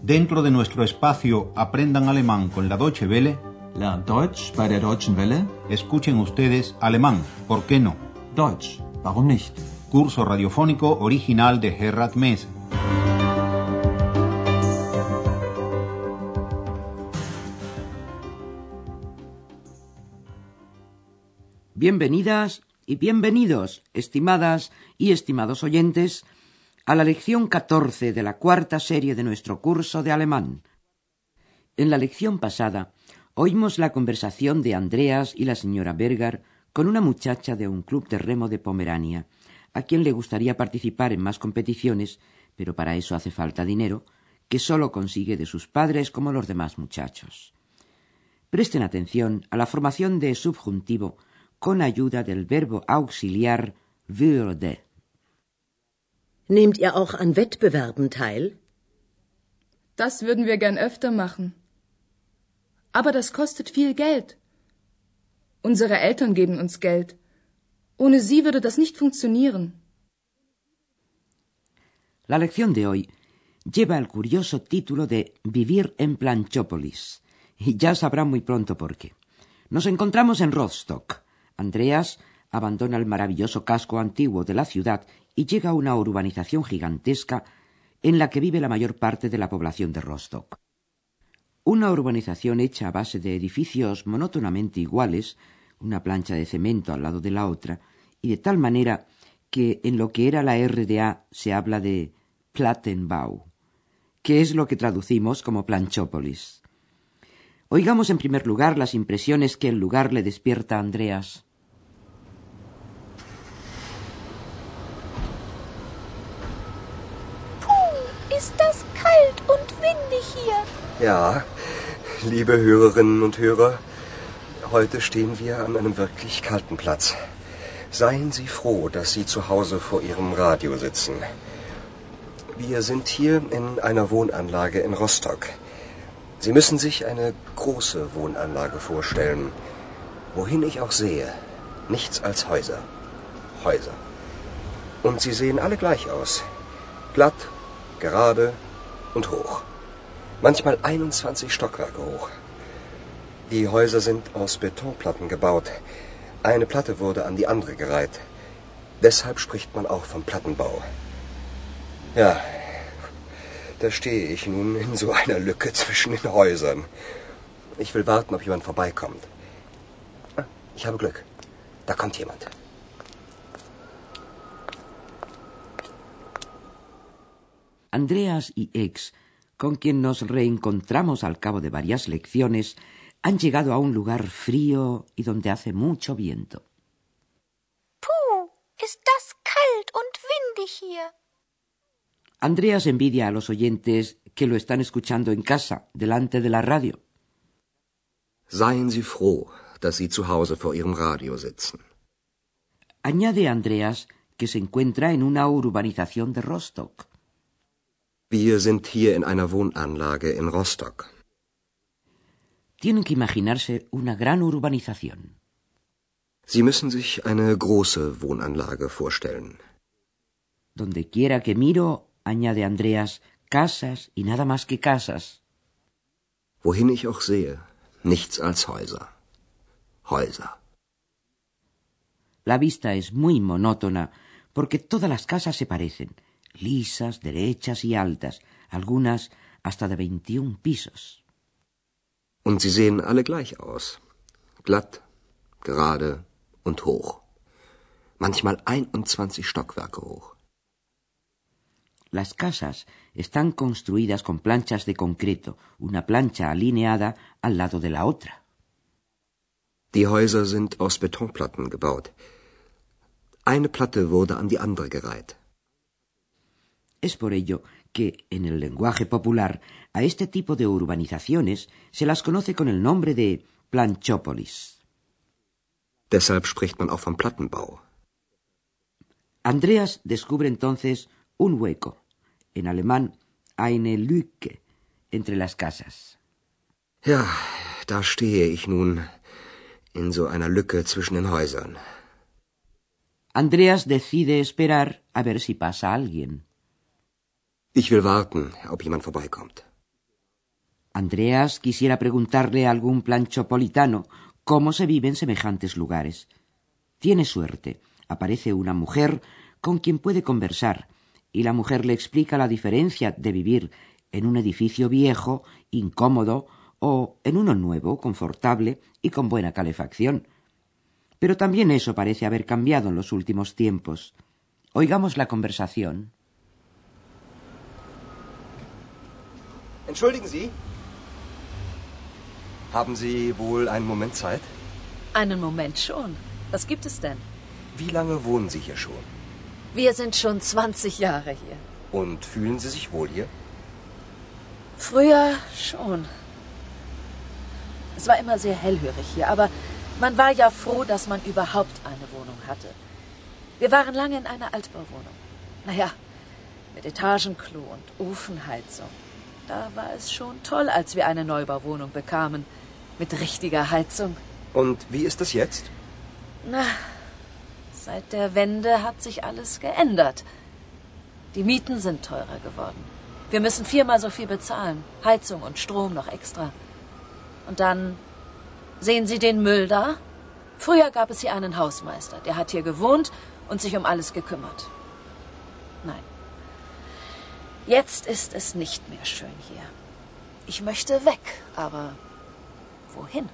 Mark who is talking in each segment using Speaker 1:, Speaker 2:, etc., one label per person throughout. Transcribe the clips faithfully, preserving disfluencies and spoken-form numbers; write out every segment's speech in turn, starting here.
Speaker 1: Dentro de nuestro espacio Aprendan Alemán con la Deutsche Welle,
Speaker 2: Lernt Deutsch bei der Deutschen Welle.
Speaker 1: escuchen ustedes alemán, ¿por qué no?
Speaker 2: Deutsch, warum nicht?
Speaker 1: Curso radiofónico original de Gerhard Mess.
Speaker 3: Bienvenidas y bienvenidos, estimadas y estimados oyentes, a la lección catorce de la cuarta serie de nuestro curso de alemán. En la lección pasada oímos la conversación de Andreas y la señora Berger con una muchacha de un club de remo de Pomerania, a quien le gustaría participar en más competiciones, pero para eso hace falta dinero, que solo consigue de sus padres como los demás muchachos. Presten atención a la formación de subjuntivo con ayuda del verbo auxiliar würde.
Speaker 4: Nehmt ihr auch an Wettbewerben teil?
Speaker 5: Das würden wir gern öfter machen. Aber das kostet viel Geld. Unsere Eltern geben uns Geld. Ohne sie würde das nicht funktionieren.
Speaker 3: La lección de hoy lleva el curioso título de Vivir en Planchópolis, y ya sabrán muy pronto por qué. Nos encontramos en Rostock. Andreas abandona el maravilloso casco antiguo de la ciudad y llega a una urbanización gigantesca en la que vive la mayor parte de la población de Rostock. Una urbanización hecha a base de edificios monótonamente iguales, una plancha de cemento al lado de la otra, y de tal manera que en lo que era la R D A se habla de Plattenbau, que es lo que traducimos como Planchópolis. Oigamos en primer lugar las impresiones que el lugar le despierta a Andreas.
Speaker 6: Ist das kalt und windig hier?
Speaker 7: Ja, liebe Hörerinnen und Hörer, heute stehen wir an einem wirklich kalten Platz. Seien Sie froh, dass Sie zu Hause vor Ihrem Radio sitzen. Wir sind hier in einer Wohnanlage in Rostock. Sie müssen sich eine große Wohnanlage vorstellen. Wohin ich auch sehe, nichts als Häuser. Häuser. Und sie sehen alle gleich aus. Glatt, gerade und hoch. Manchmal einundzwanzig Stockwerke hoch. Die Häuser sind aus Betonplatten gebaut. Eine Platte wurde an die andere gereiht. Deshalb spricht man auch vom Plattenbau. Ja, da stehe ich nun in so einer Lücke zwischen den Häusern. Ich will warten, ob jemand vorbeikommt. Ah, ich habe Glück. Da kommt jemand.
Speaker 3: Andreas y Ex, con quien nos reencontramos al cabo de varias lecciones, han llegado a un lugar frío y donde hace mucho viento.
Speaker 6: Puh, ist das kalt und windig hier.
Speaker 3: Andreas envidia a los oyentes que lo están escuchando en casa, delante de la radio.
Speaker 7: Seien Sie froh, dass Sie zu Hause vor Ihrem Radio sitzen.
Speaker 3: Añade Andreas que se encuentra en una urbanización de Rostock.
Speaker 7: Wir sind hier in einer Wohnanlage in Rostock.
Speaker 3: Tienen que imaginarse una gran urbanización.
Speaker 7: Sie müssen sich eine große Wohnanlage vorstellen.
Speaker 3: Donde quiera que miro, añade Andreas, casas y nada más que casas.
Speaker 7: Wohin ich auch sehe, nichts als Häuser. Häuser.
Speaker 3: La vista es muy monótona porque todas las casas se parecen, lisas, derechas y altas, algunas hasta de veintiún pisos.
Speaker 7: Und sie sehen alle gleich aus. Glatt, gerade und hoch. Manchmal einundzwanzig Stockwerke hoch.
Speaker 3: Las casas están construidas con planchas de concreto, una plancha alineada al lado de la otra.
Speaker 7: Die Häuser sind aus Betonplatten gebaut. Eine Platte wurde an die andere gereiht.
Speaker 3: Es por ello que, en el lenguaje popular, a este tipo de urbanizaciones se las conoce con el nombre de Planchópolis.
Speaker 7: Deshalb spricht man auch vom Plattenbau.
Speaker 3: Andreas descubre entonces un hueco, en alemán eine Lücke, entre las casas.
Speaker 7: Ja, da stehe ich nun in so einer Lücke zwischen den Häusern.
Speaker 3: Andreas decide esperar a ver si pasa alguien.
Speaker 7: Ich will warten, ob jemand vorbeikommt.
Speaker 3: Andreas quisiera preguntarle a algún planchopolitano cómo se vive en semejantes lugares. Tiene suerte. Aparece una mujer con quien puede conversar, y la mujer le explica la diferencia de vivir en un edificio viejo, incómodo, o en uno nuevo, confortable y con buena calefacción. Pero también eso parece haber cambiado en los últimos tiempos. Oigamos la conversación.
Speaker 7: Entschuldigen Sie. Haben Sie wohl einen Moment Zeit?
Speaker 8: Einen Moment schon. Was gibt es denn?
Speaker 7: Wie lange wohnen Sie hier schon?
Speaker 8: Wir sind schon zwanzig Jahre hier.
Speaker 7: Und fühlen Sie sich wohl hier?
Speaker 8: Früher schon. Es war immer sehr hellhörig hier, aber man war ja froh, dass man überhaupt eine Wohnung hatte. Wir waren lange in einer Altbauwohnung. Naja, mit Etagenklo und Ofenheizung. Da war es schon toll, als wir eine Neubauwohnung bekamen. Mit richtiger Heizung.
Speaker 7: Und wie ist es jetzt?
Speaker 8: Na, seit der Wende hat sich alles geändert. Die Mieten sind teurer geworden. Wir müssen viermal so viel bezahlen. Heizung und Strom noch extra. Und dann, sehen Sie den Müll da? Früher gab es hier einen Hausmeister. Der hat hier gewohnt und sich um alles gekümmert. Nein. Jetzt ist es nicht mehr schön hier. Ich möchte weg, aber wohin?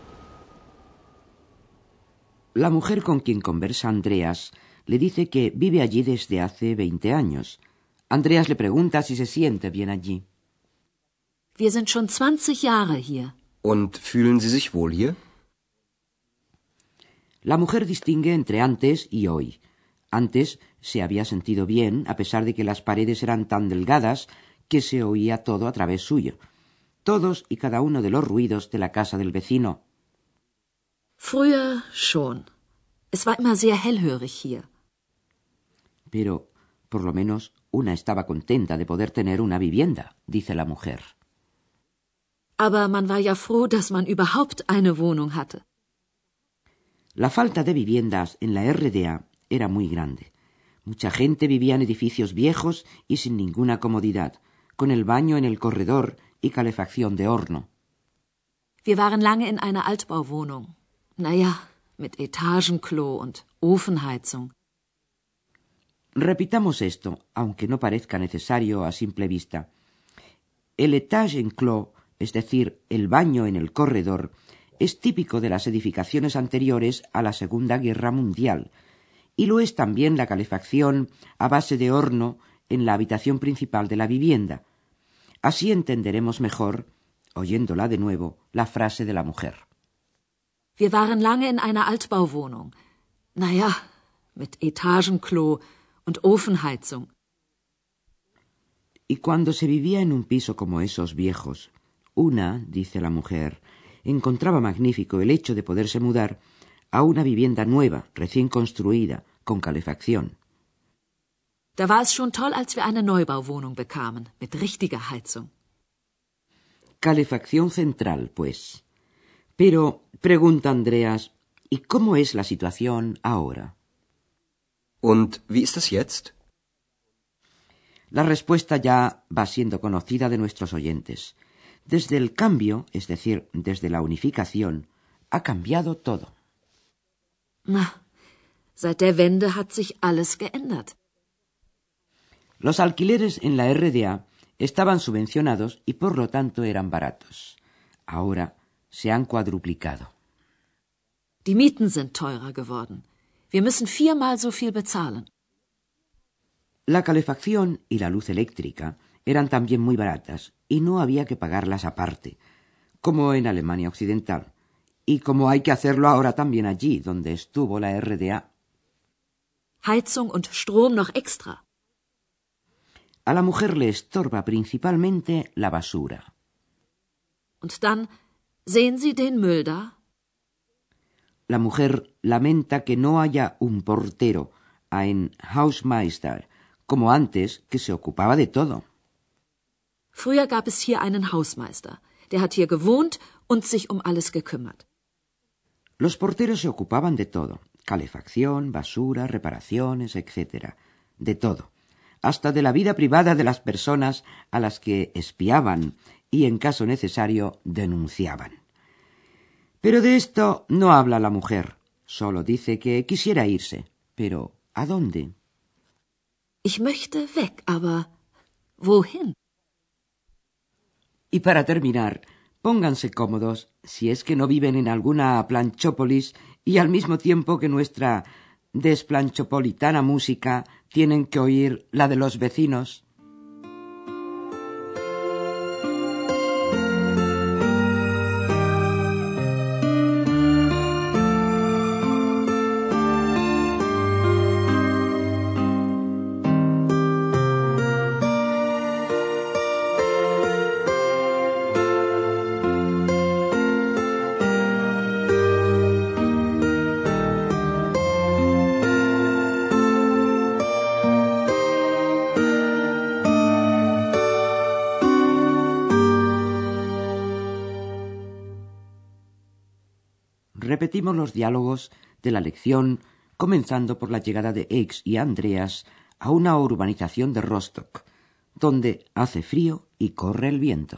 Speaker 3: La mujer con quien conversa Andreas le dice que vive allí desde hace veinte años. Andreas le pregunta si se siente bien allí.
Speaker 8: Wir sind schon zwanzig Jahre hier.
Speaker 7: Und fühlen Sie sich wohl hier?
Speaker 3: La mujer distingue entre antes y hoy. Antes se había sentido bien, a pesar de que las paredes eran tan delgadas que se oía todo a través suyo. Todos y cada uno de los ruidos de la casa del vecino.
Speaker 8: Früher schon. Es war immer sehr hellhörig hier.
Speaker 3: Pero, por lo menos, una estaba contenta de poder tener una vivienda, dice la mujer.
Speaker 8: Aber man war ja froh, dass man überhaupt eine Wohnung hatte.
Speaker 3: La falta de viviendas en la R D A era muy grande. Mucha gente vivía en edificios viejos y sin ninguna comodidad, con el baño en el corredor y calefacción de horno.
Speaker 8: Wir waren lange in einer Altbauwohnung. Naja, mit Etagenklo und Ofenheizung.
Speaker 3: Repitamos esto, aunque no parezca necesario a simple vista. El Etagenklo, es decir, el baño en el corredor, es típico de las edificaciones anteriores a la Segunda Guerra Mundial, y lo es también la calefacción a base de horno en la habitación principal de la vivienda. Así entenderemos mejor, oyéndola de nuevo, la frase de la mujer.
Speaker 8: Wir waren lange in einer Altbauwohnung. Naja, mit Etagenklo und Ofenheizung.
Speaker 3: Y cuando se vivía en un piso como esos viejos, una, dice la mujer, encontraba magnífico el hecho de poderse mudar a una vivienda nueva, recién construida, con calefacción.
Speaker 8: Da war es schon toll, als wir eine Neubauwohnung bekamen, mit richtiger Heizung.
Speaker 3: Calefacción central, pues. Pero, pregunta Andreas, ¿y cómo es la situación ahora?
Speaker 7: Und wie ist es jetzt?
Speaker 3: La respuesta ya va siendo conocida de nuestros oyentes. Desde el cambio, es decir, desde la unificación, ha cambiado todo.
Speaker 8: Na, seit der Wende hat sich alles geändert.
Speaker 3: Los alquileres en la R D A estaban subvencionados y por lo tanto eran baratos. Ahora se han cuadruplicado.
Speaker 8: Die Mieten sind teurer geworden. Wir müssen viermal so viel bezahlen.
Speaker 3: La calefacción y la luz eléctrica eran también muy baratas y no había que pagarlas aparte, como en Alemania Occidental, y como hay que hacerlo ahora también allí, donde estuvo la R D A.
Speaker 8: Heizung und Strom noch extra.
Speaker 3: A la mujer le estorba principalmente la basura.
Speaker 8: Und dann, sehen Sie den Müll da?
Speaker 3: La mujer lamenta que no haya un portero, ein Hausmeister, como antes, que se ocupaba de todo.
Speaker 8: Früher gab es hier einen Hausmeister. Der hat hier gewohnt und sich um alles gekümmert.
Speaker 3: Los porteros se ocupaban de todo. Calefacción, basura, reparaciones, etcétera. De todo. Hasta de la vida privada de las personas a las que espiaban y, en caso necesario, denunciaban. Pero de esto no habla la mujer, solo dice que quisiera irse. Pero, ¿a dónde?
Speaker 8: Ich möchte weg, aber wohin?
Speaker 3: Y para terminar, pónganse cómodos si es que no viven en alguna planchópolis y al mismo tiempo que nuestra desplanchopolitana música tienen que oír la de los vecinos. Repetimos los diálogos de la lección, comenzando por la llegada de X y Andreas a una urbanización de Rostock, donde hace frío y corre el viento.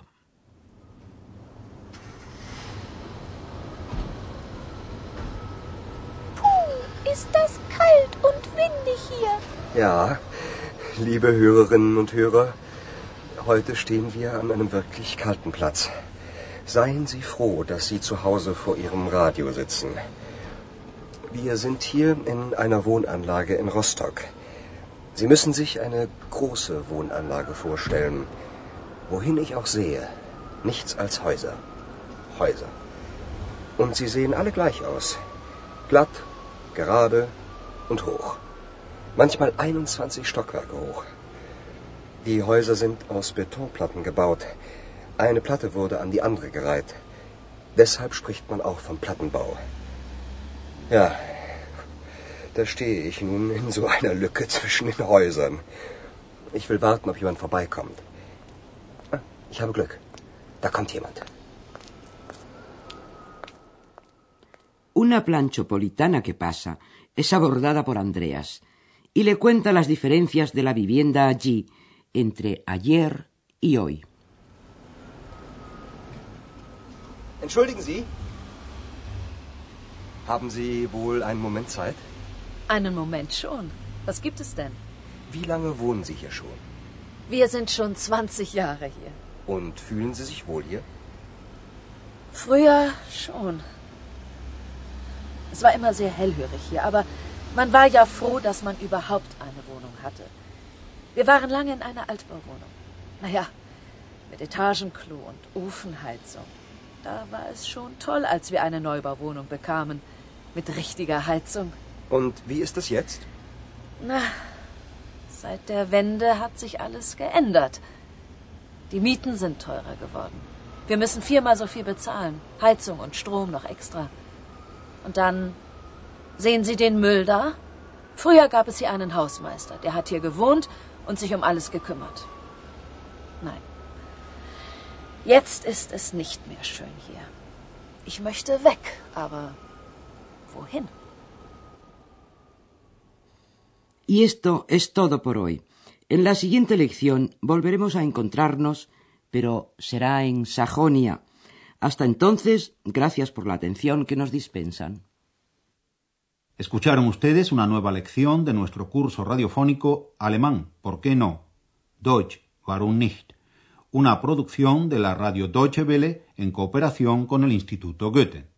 Speaker 6: Puh, ist das kalt und windig hier.
Speaker 7: Ja, liebe Hörerinnen und Hörer, heute stehen wir an einem wirklich kalten Platz. Seien Sie froh, dass Sie zu Hause vor Ihrem Radio sitzen. Wir sind hier in einer Wohnanlage in Rostock. Sie müssen sich eine große Wohnanlage vorstellen. Wohin ich auch sehe, nichts als Häuser. Häuser. Und sie sehen alle gleich aus. Glatt, gerade und hoch. Manchmal einundzwanzig Stockwerke hoch. Die Häuser sind aus Betonplatten gebaut. Eine Platte wurde an die andere gereiht. Deshalb spricht man auch vom Plattenbau. Ja, da stehe ich nun in so einer Lücke zwischen den Häusern. Ich will warten, ob jemand vorbeikommt. Ah, ich habe Glück. Da kommt jemand.
Speaker 3: Una planchopolitana que pasa es abordada por Andreas y le cuenta las diferencias de la vivienda allí entre ayer y hoy.
Speaker 7: Entschuldigen Sie. Haben Sie wohl einen Moment Zeit?
Speaker 8: Einen Moment schon. Was gibt es denn?
Speaker 7: Wie lange wohnen Sie hier schon?
Speaker 8: Wir sind schon zwanzig Jahre hier.
Speaker 7: Und fühlen Sie sich wohl hier?
Speaker 8: Früher schon. Es war immer sehr hellhörig hier, aber man war ja froh, dass man überhaupt eine Wohnung hatte. Wir waren lange in einer Altbauwohnung. Naja, mit Etagenklo und Ofenheizung. Da war es schon toll, als wir eine Neubauwohnung bekamen. Mit richtiger Heizung.
Speaker 7: Und wie ist es jetzt?
Speaker 8: Na, seit der Wende hat sich alles geändert. Die Mieten sind teurer geworden. Wir müssen viermal so viel bezahlen. Heizung und Strom noch extra. Und dann, sehen Sie den Müll da? Früher gab es hier einen Hausmeister. Der hat hier gewohnt und sich um alles gekümmert. Nein. Jetzt ist es nicht mehr schön hier. Ich möchte weg, aber wohin?
Speaker 3: Y esto es todo por hoy. En la siguiente lección volveremos a encontrarnos, pero será en Sajonia. Hasta entonces, gracias por la atención que nos dispensan.
Speaker 1: Escucharon ustedes una nueva lección de nuestro curso radiofónico Alemán, ¿por qué no? Deutsch, warum nicht? Una producción de la radio Deutsche Welle en cooperación con el Instituto Goethe.